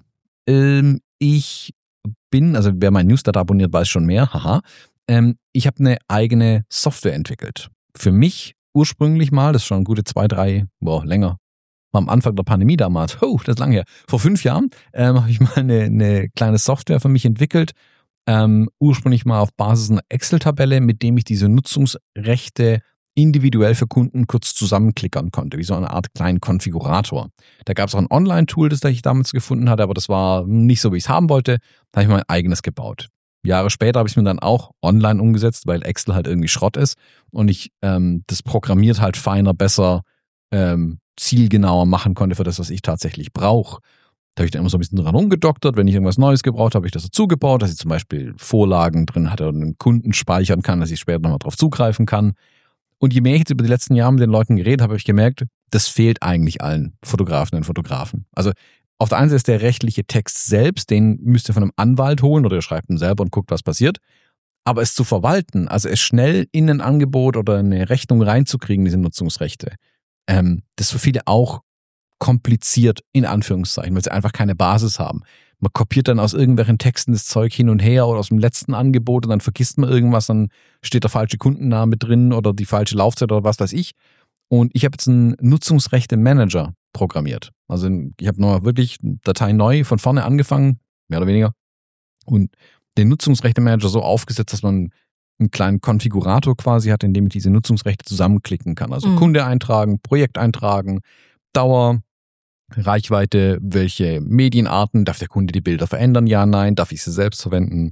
Wer mein Newsletter abonniert, weiß schon mehr. Haha. Ich habe eine eigene Software entwickelt. Für mich ursprünglich mal, das ist schon gute 2, 3, länger. Am Anfang der Pandemie damals, das ist lange her. Vor 5 Jahren habe ich mal eine kleine Software für mich entwickelt. Ursprünglich mal auf Basis einer Excel-Tabelle, mit dem ich diese Nutzungsrechte individuell für Kunden kurz zusammenklickern konnte, wie so eine Art kleinen Konfigurator. Da gab es auch ein Online-Tool, das ich damals gefunden hatte, aber das war nicht so, wie ich es haben wollte. Da habe ich mein eigenes gebaut. Jahre später habe ich es mir dann auch online umgesetzt, weil Excel halt irgendwie Schrott ist und ich das programmiert halt feiner, besser, zielgenauer machen konnte für das, was ich tatsächlich brauche. Da habe ich dann immer so ein bisschen dran rumgedoktert. Wenn ich irgendwas Neues gebraucht habe, habe ich das dazu gebaut, dass ich zum Beispiel Vorlagen drin hatte und einen Kunden speichern kann, dass ich später nochmal drauf zugreifen kann. Und je mehr ich jetzt über die letzten Jahre mit den Leuten geredet habe, habe ich gemerkt, das fehlt eigentlich allen Fotografinnen und Fotografen. Also auf der einen Seite ist der rechtliche Text selbst, den müsst ihr von einem Anwalt holen oder ihr schreibt ihn selber und guckt, was passiert. Aber es zu verwalten, also es schnell in ein Angebot oder eine Rechnung reinzukriegen, diese Nutzungsrechte, das ist für viele auch kompliziert, in Anführungszeichen, weil sie einfach keine Basis haben. Man kopiert dann aus irgendwelchen Texten das Zeug hin und her oder aus dem letzten Angebot und dann vergisst man irgendwas, dann steht der falsche Kundenname drin oder die falsche Laufzeit oder was weiß ich. Und ich habe jetzt einen Nutzungsrechte-Manager programmiert. Also ich habe nochmal wirklich Datei neu von vorne angefangen, mehr oder weniger, und den Nutzungsrechte-Manager so aufgesetzt, dass man einen kleinen Konfigurator quasi hat, in dem ich diese Nutzungsrechte zusammenklicken kann. Also Kunde eintragen, Projekt eintragen, Dauer, Reichweite, welche Medienarten, darf der Kunde die Bilder verändern, ja, nein, darf ich sie selbst verwenden,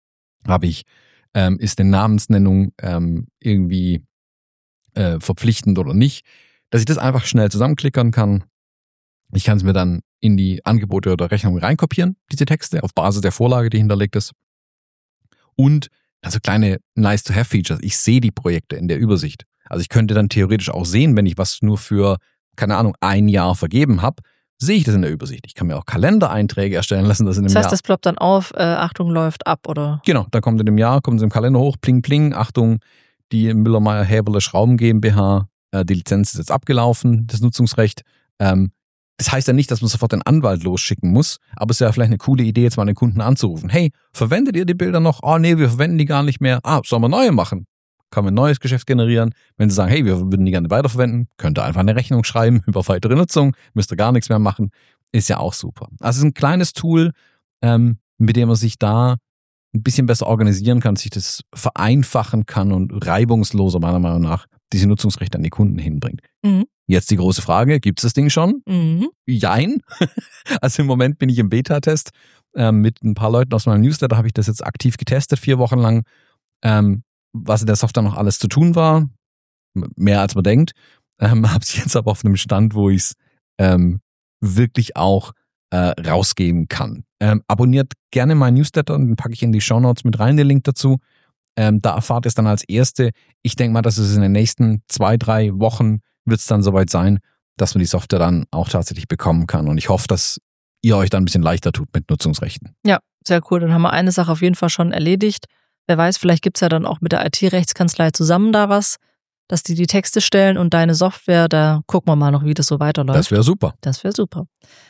ist eine Namensnennung irgendwie verpflichtend oder nicht, dass ich das einfach schnell zusammenklickern kann. Ich kann es mir dann in die Angebote oder Rechnungen reinkopieren, diese Texte, auf Basis der Vorlage, die hinterlegt ist. Und also kleine Nice-to-have-Features. Ich sehe die Projekte in der Übersicht. Also ich könnte dann theoretisch auch sehen, wenn ich was nur für, keine Ahnung, 1 Jahr vergeben habe, sehe ich das in der Übersicht. Ich kann mir auch Kalendereinträge erstellen lassen, das in einem Jahr. Das heißt, das ploppt dann auf, Achtung, läuft ab, oder? Genau, da kommt in dem Jahr, kommt es im Kalender hoch, pling, pling, Achtung, die Müller-Meyer-Häberle Schrauben GmbH, die Lizenz ist jetzt abgelaufen, das Nutzungsrecht. Das heißt ja nicht, dass man sofort den Anwalt losschicken muss, aber es ist ja vielleicht eine coole Idee, jetzt mal den Kunden anzurufen. Hey, verwendet ihr die Bilder noch? Oh nee, wir verwenden die gar nicht mehr. Sollen wir neue machen? Kann man ein neues Geschäft generieren. Wenn sie sagen, hey, wir würden die gerne weiterverwenden, könnt ihr einfach eine Rechnung schreiben über weitere Nutzung, müsst ihr gar nichts mehr machen. Ist ja auch super. Also es ist ein kleines Tool, mit dem man sich da ein bisschen besser organisieren kann, sich das vereinfachen kann und reibungsloser meiner Meinung nach diese Nutzungsrechte an die Kunden hinbringt. Mhm. Jetzt die große Frage, gibt es das Ding schon? Mhm. Jein. Also im Moment bin ich im Beta-Test. Mit ein paar Leuten aus meinem Newsletter habe ich das jetzt aktiv getestet, 4 Wochen lang. Was in der Software noch alles zu tun war, mehr als man denkt. Habe es jetzt aber auf einem Stand, wo ich es wirklich auch rausgeben kann. Abonniert gerne meinen Newsletter und den packe ich in die Shownotes mit rein, den Link dazu. Da erfahrt ihr es dann als Erste. Ich denke mal, dass es in den nächsten 2-3 Wochen wird es dann soweit sein, dass man die Software dann auch tatsächlich bekommen kann. Und ich hoffe, dass ihr euch dann ein bisschen leichter tut mit Nutzungsrechten. Ja, sehr cool. Dann haben wir eine Sache auf jeden Fall schon erledigt. Wer weiß, vielleicht gibt's ja dann auch mit der IT-Rechtskanzlei zusammen da was, dass die Texte stellen und deine Software, da gucken wir mal noch, wie das so weiterläuft. Das wäre super. Das wäre super.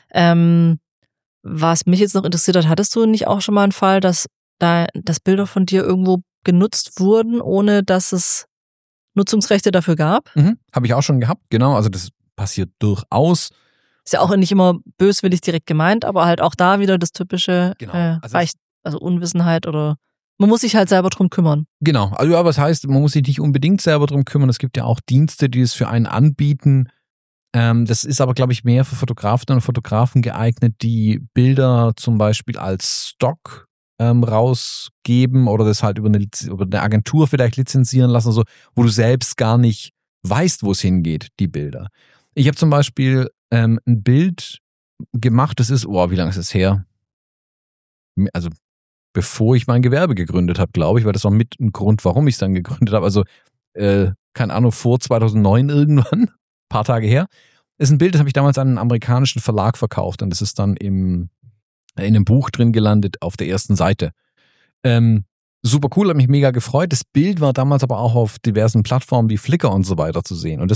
Was mich jetzt noch interessiert hat, hattest du nicht auch schon mal einen Fall, dass Bilder von dir irgendwo genutzt wurden, ohne dass es Nutzungsrechte dafür gab? Habe ich auch schon gehabt, genau. Also das passiert durchaus. Ist ja auch nicht immer böswillig direkt gemeint, aber halt auch da wieder das typische Genau. also Unwissenheit oder man muss sich halt selber drum kümmern. Genau, also aber es heißt, man muss sich nicht unbedingt selber drum kümmern. Es gibt ja auch Dienste, die es für einen anbieten. Das ist aber, glaube ich, mehr für Fotografinnen und Fotografen geeignet, die Bilder zum Beispiel als Stock rausgeben oder das halt über eine Agentur vielleicht lizenzieren lassen, so, wo du selbst gar nicht weißt, wo es hingeht, die Bilder. Ich habe zum Beispiel ein Bild gemacht, das ist, wie lange ist es her? Also bevor ich mein Gewerbe gegründet habe, glaube ich, weil das war mit ein Grund, warum ich es dann gegründet habe. Also, keine Ahnung, vor 2009 irgendwann, paar Tage her. Ist ein Bild, das habe ich damals an einen amerikanischen Verlag verkauft und das ist dann in einem Buch drin gelandet auf der ersten Seite. Super cool, hat mich mega gefreut. Das Bild war damals aber auch auf diversen Plattformen wie Flickr und so weiter zu sehen. Und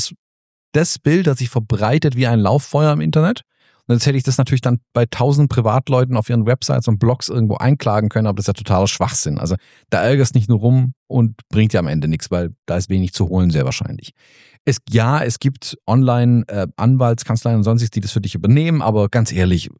das Bild hat sich verbreitet wie ein Lauffeuer im Internet. Und jetzt hätte ich das natürlich dann bei 1000 Privatleuten auf ihren Websites und Blogs irgendwo einklagen können, aber das ist ja totaler Schwachsinn. Also da ärgerst nicht nur rum und bringt ja am Ende nichts, weil da ist wenig zu holen, sehr wahrscheinlich. Es gibt online Anwaltskanzleien und sonstiges, die das für dich übernehmen, aber ganz ehrlich,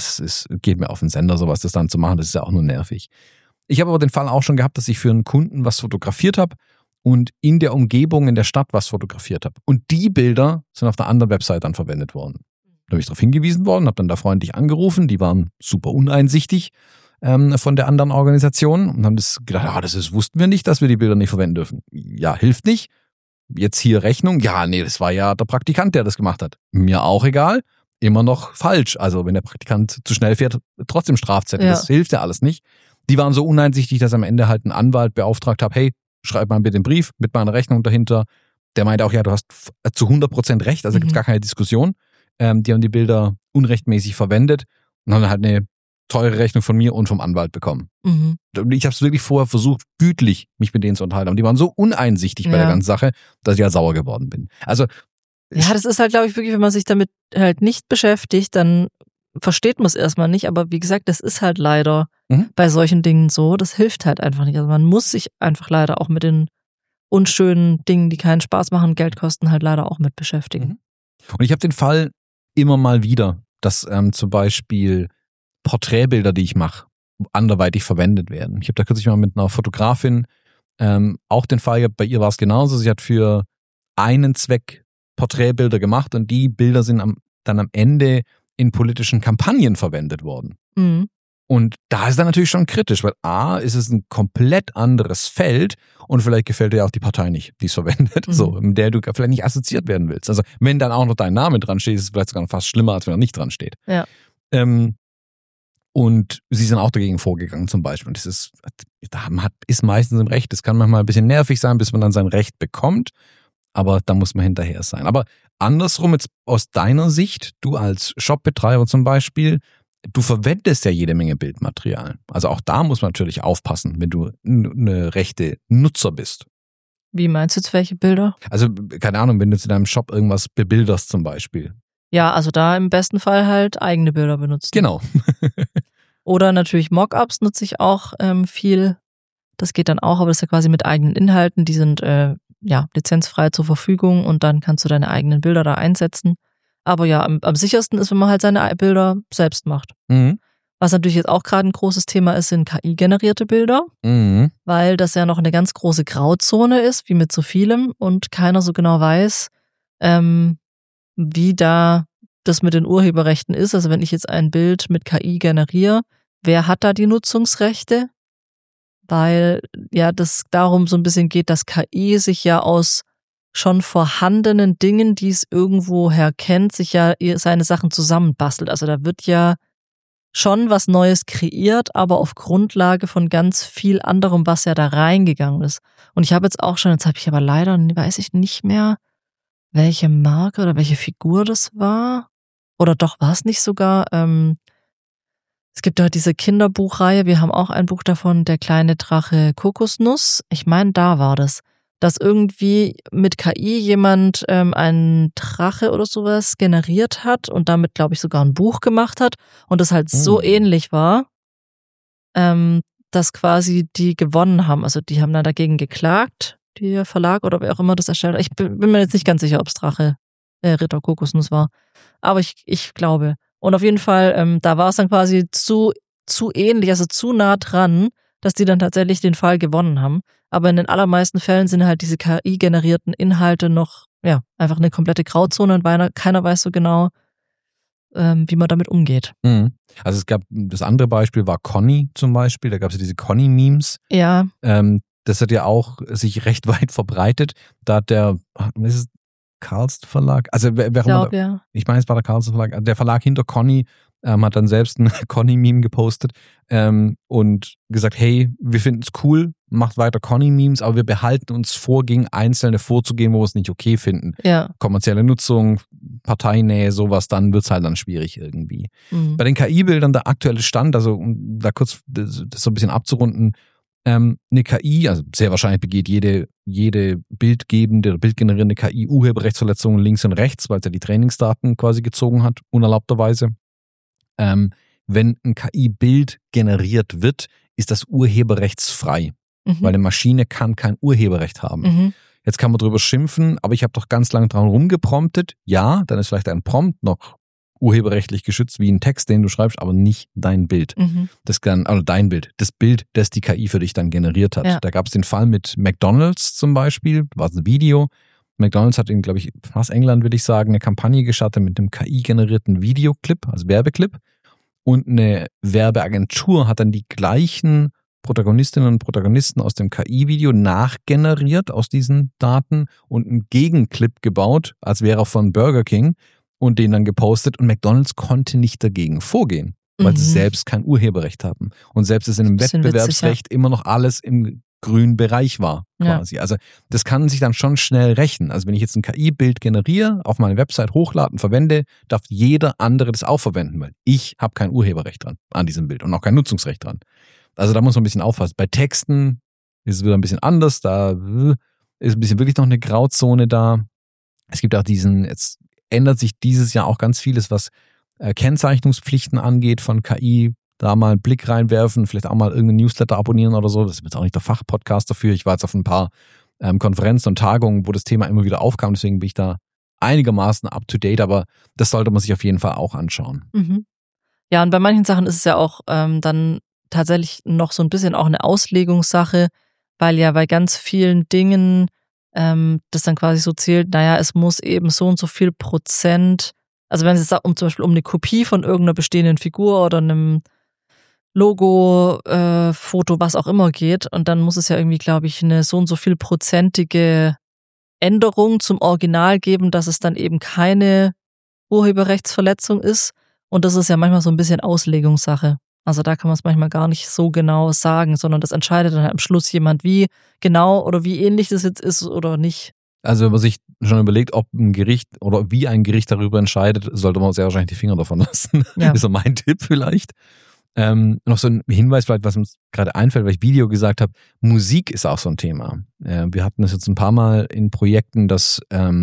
geht mir auf den Sender, sowas das dann zu machen, das ist ja auch nur nervig. Ich habe aber den Fall auch schon gehabt, dass ich für einen Kunden was fotografiert habe und in der Umgebung, in der Stadt was fotografiert habe. Und die Bilder sind auf einer anderen Website dann verwendet worden. Da bin ich darauf hingewiesen worden, habe dann da freundlich angerufen, die waren super uneinsichtig von der anderen Organisation und haben das gedacht, wussten wir nicht, dass wir die Bilder nicht verwenden dürfen. Ja, hilft nicht. Jetzt hier Rechnung. Ja, nee, das war ja der Praktikant, der das gemacht hat. Mir auch egal. Immer noch falsch. Also wenn der Praktikant zu schnell fährt, trotzdem Strafzettel. Ja. Das hilft ja alles nicht. Die waren so uneinsichtig, dass am Ende halt ein Anwalt beauftragt habe, hey, schreib mal bitte den Brief mit meiner Rechnung dahinter. Der meinte auch, ja, du hast zu 100% recht, also gibt's gar keine Diskussion. Die haben die Bilder unrechtmäßig verwendet und haben halt eine teure Rechnung von mir und vom Anwalt bekommen. Ich habe es wirklich vorher versucht, gütlich mich mit denen zu unterhalten. Aber die waren so uneinsichtig bei der ganzen Sache, dass ich halt sauer geworden bin. Also ja, das ist halt, glaube ich, wirklich, wenn man sich damit halt nicht beschäftigt, dann versteht man es erstmal nicht. Aber wie gesagt, das ist halt leider bei solchen Dingen so. Das hilft halt einfach nicht. Also man muss sich einfach leider auch mit den unschönen Dingen, die keinen Spaß machen, Geld kosten, halt leider auch mit beschäftigen. Und ich habe den Fall immer mal wieder, dass zum Beispiel Porträtbilder, die ich mache, anderweitig verwendet werden. Ich habe da kürzlich mal mit einer Fotografin auch den Fall gehabt, bei ihr war es genauso. Sie hat für einen Zweck Porträtbilder gemacht und die Bilder sind dann am Ende in politischen Kampagnen verwendet worden. Und da ist dann natürlich schon kritisch, weil ist es ein komplett anderes Feld und vielleicht gefällt dir auch die Partei nicht, die es verwendet, so, in der du vielleicht nicht assoziiert werden willst. Also wenn dann auch noch dein Name dran steht, ist es vielleicht sogar noch fast schlimmer, als wenn er nicht dran steht. Ja. Und sie sind auch dagegen vorgegangen zum Beispiel. Und das ist meistens im Recht. Das kann manchmal ein bisschen nervig sein, bis man dann sein Recht bekommt. Aber da muss man hinterher sein. Aber andersrum jetzt aus deiner Sicht, du als Shopbetreiber zum Beispiel, du verwendest ja jede Menge Bildmaterial. Also auch da muss man natürlich aufpassen, wenn du eine rechte Nutzer bist. Wie meinst du jetzt welche Bilder? Also keine Ahnung, wenn du zu deinem Shop irgendwas bebilderst zum Beispiel. Ja, also da im besten Fall halt eigene Bilder benutzen. Genau. Oder natürlich Mockups nutze ich auch viel. Das geht dann auch, aber das ist ja quasi mit eigenen Inhalten. Die sind lizenzfrei zur Verfügung und dann kannst du deine eigenen Bilder da einsetzen. Aber ja, am sichersten ist, wenn man halt seine Bilder selbst macht. Was natürlich jetzt auch gerade ein großes Thema ist, sind KI-generierte Bilder, weil das ja noch eine ganz große Grauzone ist, wie mit so vielem, und keiner so genau weiß, wie da das mit den Urheberrechten ist. Also wenn ich jetzt ein Bild mit KI generiere, wer hat da die Nutzungsrechte? Weil ja das darum so ein bisschen geht, dass KI sich ja aus schon vorhandenen Dingen, die es irgendwoher kennt, sich ja seine Sachen zusammenbastelt. Also da wird ja schon was Neues kreiert, aber auf Grundlage von ganz viel anderem, was ja da reingegangen ist. Und ich habe jetzt habe ich aber leider, weiß ich nicht mehr, welche Marke oder welche Figur das war. Oder doch, war es nicht sogar? Es gibt da diese Kinderbuchreihe, wir haben auch ein Buch davon, Der kleine Drache Kokosnuss. Ich meine, da war das. Dass irgendwie mit KI jemand einen Drache oder sowas generiert hat und damit, glaube ich, sogar ein Buch gemacht hat und das halt so ähnlich war, dass quasi die gewonnen haben. Also die haben dann dagegen geklagt, der Verlag oder wer auch immer das erstellt hat. Ich bin mir jetzt nicht ganz sicher, ob es Ritter Kokosnuss war. Aber ich glaube. Und auf jeden Fall, da war es dann quasi zu ähnlich, also zu nah dran, dass die dann tatsächlich den Fall gewonnen haben. Aber in den allermeisten Fällen sind halt diese KI-generierten Inhalte noch, ja, einfach eine komplette Grauzone, weil keiner weiß so genau, wie man damit umgeht. Also es gab, das andere Beispiel war Conny zum Beispiel, da gab es ja diese Conny-Memes. Ja. Das hat ja auch sich recht weit verbreitet. Da hat der, ist es Carlsen Verlag? Also ich meine, es war der Carlsen Verlag. Der Verlag hinter Conny hat dann selbst ein Conny-Meme gepostet und gesagt, hey, wir finden es cool, macht weiter Conny-Memes, aber wir behalten uns vor, gegen Einzelne vorzugehen, wo wir es nicht okay finden. Ja. Kommerzielle Nutzung, Parteinähe, sowas, dann wird es halt dann schwierig irgendwie. Bei den KI-Bildern der aktuelle Stand, also um da kurz das so ein bisschen abzurunden, eine KI, also sehr wahrscheinlich begeht jede bildgebende oder bildgenerierende KI Urheberrechtsverletzungen links und rechts, weil es ja die Trainingsdaten quasi gezogen hat, unerlaubterweise. Wenn ein KI-Bild generiert wird, ist das urheberrechtsfrei, weil eine Maschine kann kein Urheberrecht haben. Jetzt kann man drüber schimpfen, aber ich habe doch ganz lange dran rumgepromptet. Ja, dann ist vielleicht ein Prompt noch urheberrechtlich geschützt wie ein Text, den du schreibst, aber nicht dein Bild. Das kann, also dein Bild, das Bild, das die KI für dich dann generiert hat. Ja. Da gab es den Fall mit McDonald's zum Beispiel, war es ein Video. McDonald's hat in, glaube ich, fast England, will ich sagen, eine Kampagne gestartet mit einem KI-generierten Videoclip, also Werbeclip. Und eine Werbeagentur hat dann die gleichen Protagonistinnen und Protagonisten aus dem KI-Video nachgeneriert aus diesen Daten und einen Gegenclip gebaut, als wäre er von Burger King und den dann gepostet. Und McDonald's konnte nicht dagegen vorgehen, weil sie selbst kein Urheberrecht haben. Und selbst ist in einem Wettbewerbsrecht witzig, ja, immer noch alles im grünen Bereich war quasi. Ja. Also das kann sich dann schon schnell rächen. Also wenn ich jetzt ein KI-Bild generiere, auf meine Website hochlade und verwende, darf jeder andere das auch verwenden, weil ich habe kein Urheberrecht dran an diesem Bild und auch kein Nutzungsrecht dran. Also da muss man ein bisschen aufpassen. Bei Texten ist es wieder ein bisschen anders. Da ist ein bisschen wirklich noch eine Grauzone da. Es gibt auch jetzt ändert sich dieses Jahr auch ganz vieles, was Kennzeichnungspflichten angeht von KI. Da mal einen Blick reinwerfen, vielleicht auch mal irgendeinen Newsletter abonnieren oder so. Das ist jetzt auch nicht der Fachpodcast dafür. Ich war jetzt auf ein paar Konferenzen und Tagungen, wo das Thema immer wieder aufkam. Deswegen bin ich da einigermaßen up to date. Aber das sollte man sich auf jeden Fall auch anschauen. Ja, und bei manchen Sachen ist es ja auch dann tatsächlich noch so ein bisschen auch eine Auslegungssache, weil ja bei ganz vielen Dingen das dann quasi so zählt, naja, es muss eben so und so viel Prozent, also wenn es jetzt zum Beispiel um eine Kopie von irgendeiner bestehenden Figur oder einem Logo, Foto, was auch immer geht, und dann muss es ja irgendwie, glaube ich, eine so und so viel prozentige Änderung zum Original geben, dass es dann eben keine Urheberrechtsverletzung ist, und das ist ja manchmal so ein bisschen Auslegungssache. Also da kann man es manchmal gar nicht so genau sagen, sondern das entscheidet dann halt am Schluss jemand, wie genau oder wie ähnlich das jetzt ist oder nicht. Also wenn man sich schon überlegt, ob ein Gericht oder wie ein Gericht darüber entscheidet, sollte man sehr wahrscheinlich die Finger davon lassen. Ja. Ist so mein Tipp vielleicht. Noch so ein Hinweis vielleicht, was uns gerade einfällt, weil ich Video gesagt habe, Musik ist auch so ein Thema. Wir hatten das jetzt ein paar Mal in Projekten, dass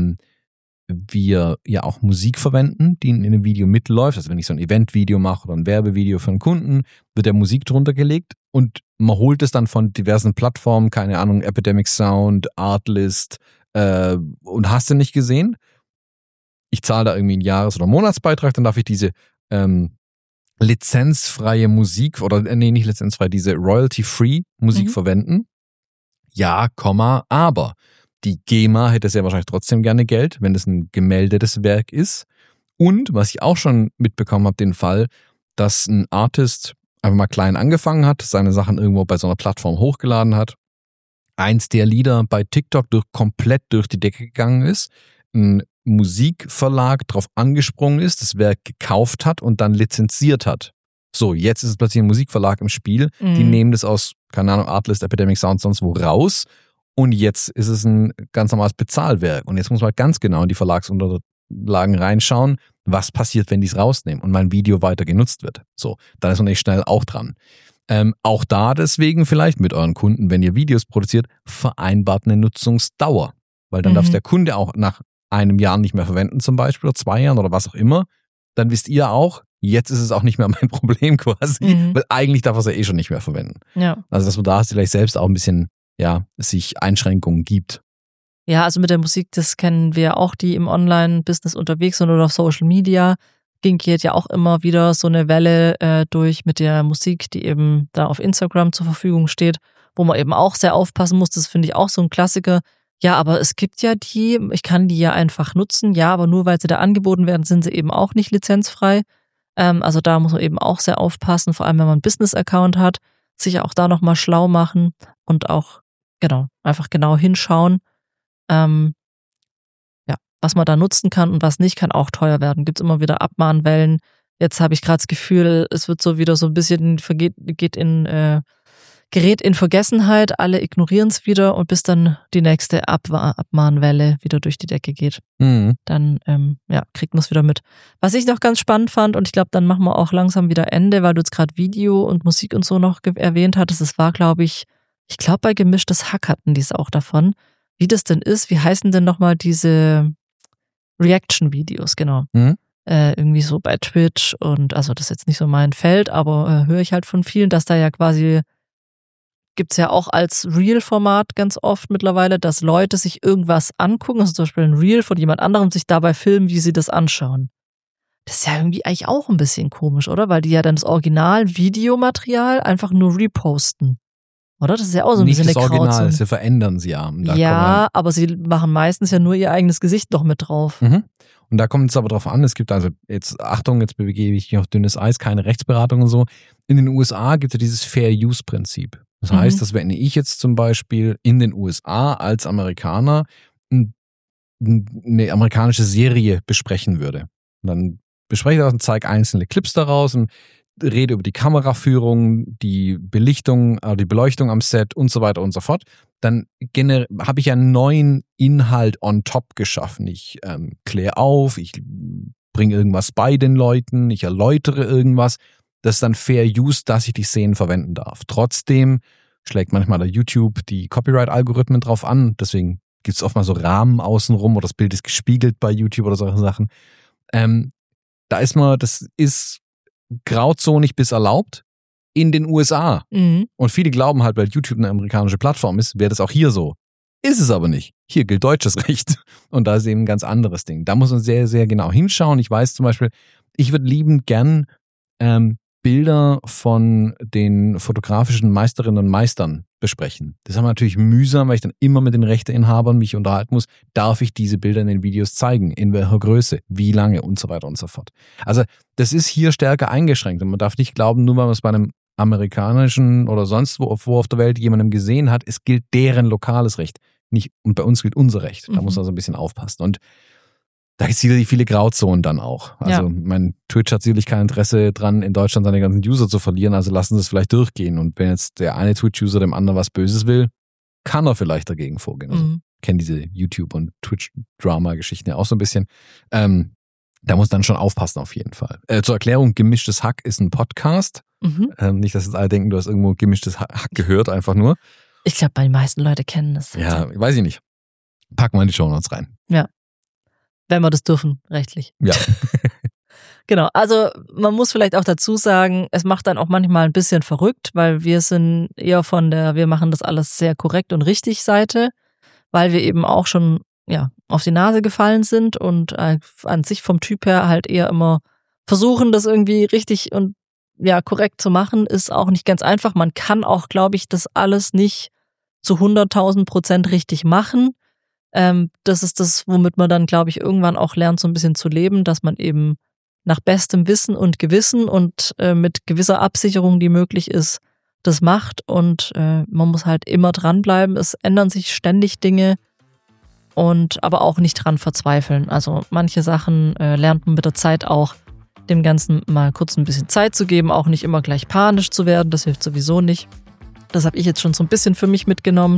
wir ja auch Musik verwenden, die in einem Video mitläuft. Also wenn ich so ein Eventvideo mache oder ein Werbevideo für einen Kunden, wird der Musik drunter gelegt und man holt es dann von diversen Plattformen, keine Ahnung, Epidemic Sound, Artlist und hast du nicht gesehen. Ich zahle da irgendwie einen Jahres- oder Monatsbeitrag, dann darf ich diese lizenzfreie Musik nicht lizenzfrei, diese royalty-free Musik verwenden. Ja, aber die GEMA hätte sehr wahrscheinlich trotzdem gerne Geld, wenn es ein gemeldetes Werk ist. Und, was ich auch schon mitbekommen habe, den Fall, dass ein Artist einfach mal klein angefangen hat, seine Sachen irgendwo bei so einer Plattform hochgeladen hat, eins der Lieder bei TikTok komplett durch die Decke gegangen ist, ein Musikverlag drauf angesprungen ist, das Werk gekauft hat und dann lizenziert hat. So, jetzt ist es plötzlich ein Musikverlag im Spiel, die nehmen das aus, keine Ahnung, Artlist, Epidemic Sound, sonst wo raus und jetzt ist es ein ganz normales Bezahlwerk und jetzt muss man ganz genau in die Verlagsunterlagen reinschauen, was passiert, wenn die es rausnehmen und mein Video weiter genutzt wird. So, dann ist man nicht schnell auch dran. Auch da deswegen vielleicht mit euren Kunden, wenn ihr Videos produziert, vereinbart eine Nutzungsdauer, weil dann darf der Kunde auch nach einem Jahr nicht mehr verwenden zum Beispiel oder 2 Jahren oder was auch immer, dann wisst ihr auch, jetzt ist es auch nicht mehr mein Problem quasi, weil eigentlich darf er es ja schon nicht mehr verwenden. Ja. Also dass man da vielleicht selbst auch ein bisschen, sich Einschränkungen gibt. Ja, also mit der Musik, das kennen wir auch, die im Online-Business unterwegs sind oder auf Social Media. Geht ja auch immer wieder so eine Welle durch mit der Musik, die eben da auf Instagram zur Verfügung steht, wo man eben auch sehr aufpassen muss. Das finde ich auch so ein Klassiker. Ja, aber es gibt ja ich kann die ja einfach nutzen. Ja, aber nur weil sie da angeboten werden, sind sie eben auch nicht lizenzfrei. Also da muss man eben auch sehr aufpassen, vor allem wenn man einen Business-Account hat, sich auch da nochmal schlau machen und auch einfach genau hinschauen. Was man da nutzen kann und was nicht, kann auch teuer werden. Gibt es immer wieder Abmahnwellen. Jetzt habe ich gerade das Gefühl, es wird so wieder so ein bisschen gerät in Vergessenheit. Alle ignorieren es wieder und bis dann die nächste Abmahnwelle wieder durch die Decke geht. Dann kriegt man es wieder mit. Was ich noch ganz spannend fand, und ich glaube, dann machen wir auch langsam wieder Ende, weil du jetzt gerade Video und Musik und so noch erwähnt hattest. Es war, glaube ich bei Gemischtes Hack hatten die es auch davon, wie das denn ist. Wie heißen denn nochmal diese Reaction-Videos, genau. Irgendwie so bei Twitch und also das ist jetzt nicht so mein Feld, aber höre ich halt von vielen, dass da ja quasi, gibt's ja auch als Reel-Format ganz oft mittlerweile, dass Leute sich irgendwas angucken, also zum Beispiel ein Reel von jemand anderem, sich dabei filmen, wie sie das anschauen. Das ist ja irgendwie eigentlich auch ein bisschen komisch, oder? Weil die ja dann das Original-Videomaterial einfach nur reposten. Oder? Das ist ja auch so ein bisschen eine Grauzone. Nicht das Original, sie verändern sie ja. Ja, aber sie machen meistens ja nur ihr eigenes Gesicht noch mit drauf. Und da kommt es aber drauf an, es gibt also jetzt, Achtung, jetzt begebe ich mich auf dünnes Eis, keine Rechtsberatung und so. In den USA gibt es ja dieses Fair-Use-Prinzip. Das heißt, dass wenn ich jetzt zum Beispiel in den USA als Amerikaner eine amerikanische Serie besprechen würde, dann bespreche ich das und zeige einzelne Clips daraus und rede über die Kameraführung, die Belichtung, die Beleuchtung am Set und so weiter und so fort, dann habe ich einen neuen Inhalt on top geschaffen. Ich kläre auf, ich bringe irgendwas bei den Leuten, ich erläutere irgendwas. Das ist dann Fair Use, dass ich die Szenen verwenden darf. Trotzdem schlägt manchmal der YouTube die Copyright-Algorithmen drauf an. Deswegen gibt es oft mal so Rahmen außenrum oder das Bild ist gespiegelt bei YouTube oder solche Sachen. Das ist grauzonig bis erlaubt in den USA. Und viele glauben halt, weil YouTube eine amerikanische Plattform ist, wäre das auch hier so. Ist es aber nicht. Hier gilt deutsches Recht. Und da ist eben ein ganz anderes Ding. Da muss man sehr, sehr genau hinschauen. Ich weiß zum Beispiel, ich würde liebend gern Bilder von den fotografischen Meisterinnen und Meistern besprechen. Das ist aber natürlich mühsam, weil ich dann immer mit den Rechteinhabern mich unterhalten muss. Darf ich diese Bilder in den Videos zeigen? In welcher Größe? Wie lange? Und so weiter und so fort. Also das ist hier stärker eingeschränkt. Und man darf nicht glauben, nur weil man es bei einem amerikanischen oder sonst wo auf der Welt jemandem gesehen hat, es gilt deren lokales Recht. Nicht, und bei uns gilt unser Recht. Da muss man so ein bisschen aufpassen. Und da gibt es sicherlich viele Grauzonen dann auch. Also mein Twitch hat sicherlich kein Interesse dran, in Deutschland seine ganzen User zu verlieren, also lassen sie es vielleicht durchgehen. Und wenn jetzt der eine Twitch-User dem anderen was Böses will, kann er vielleicht dagegen vorgehen. Also kenne diese YouTube- und Twitch-Drama-Geschichten ja auch so ein bisschen. Da muss dann schon aufpassen auf jeden Fall. Zur Erklärung, Gemischtes Hack ist ein Podcast. Nicht, dass jetzt alle denken, du hast irgendwo Gemischtes Hack gehört, einfach nur. Ich glaube, die meisten Leute kennen das. Ja, weiß ich nicht. Packen wir in die Shownotes rein. Ja. Wenn wir das dürfen, rechtlich. Ja. Genau, also man muss vielleicht auch dazu sagen, es macht dann auch manchmal ein bisschen verrückt, weil wir sind eher wir machen das alles sehr korrekt und richtig Seite, weil wir eben auch schon auf die Nase gefallen sind und an sich vom Typ her halt eher immer versuchen, das irgendwie richtig und korrekt zu machen, ist auch nicht ganz einfach. Man kann auch, glaube ich, das alles nicht zu 100.000% richtig machen. Das ist das, womit man dann, glaube ich, irgendwann auch lernt, so ein bisschen zu leben, dass man eben nach bestem Wissen und Gewissen und mit gewisser Absicherung, die möglich ist, das macht. Und man muss halt immer dranbleiben. Es ändern sich ständig Dinge und aber auch nicht dran verzweifeln. Also manche Sachen lernt man mit der Zeit auch, dem Ganzen mal kurz ein bisschen Zeit zu geben, auch nicht immer gleich panisch zu werden. Das hilft sowieso nicht. Das habe ich jetzt schon so ein bisschen für mich mitgenommen.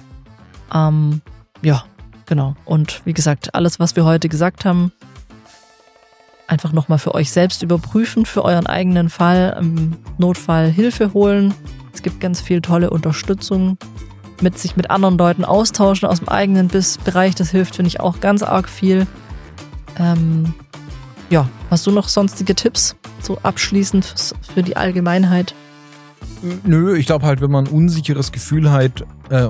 Ja, genau. Und wie gesagt, alles, was wir heute gesagt haben, einfach nochmal für euch selbst überprüfen, für euren eigenen Fall, im Notfall Hilfe holen. Es gibt ganz viel tolle Unterstützung, sich mit anderen Leuten austauschen aus dem eigenen Bereich. Das hilft, finde ich, auch ganz arg viel. Ja, hast du noch sonstige Tipps, so abschließend für die Allgemeinheit? Nö, ich glaube halt, wenn man ein unsicheres Gefühl hat,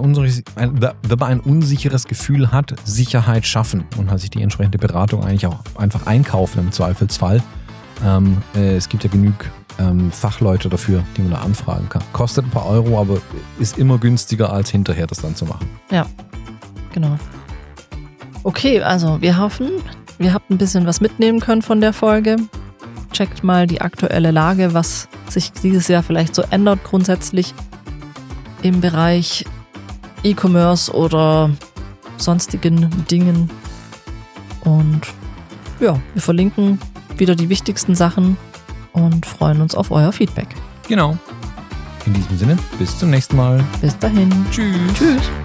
Sicherheit schaffen und halt sich die entsprechende Beratung eigentlich auch einfach einkaufen im Zweifelsfall. Es gibt ja genug Fachleute dafür, die man da anfragen kann. Kostet ein paar Euro, aber ist immer günstiger, als hinterher das dann zu machen. Ja, genau. Okay, also wir hoffen, ihr habt ein bisschen was mitnehmen können von der Folge. Checkt mal die aktuelle Lage, was sich dieses Jahr vielleicht so ändert grundsätzlich im Bereich E-Commerce oder sonstigen Dingen. Und ja, wir verlinken wieder die wichtigsten Sachen und freuen uns auf euer Feedback. Genau. In diesem Sinne, bis zum nächsten Mal. Bis dahin. Tschüss. Tschüss.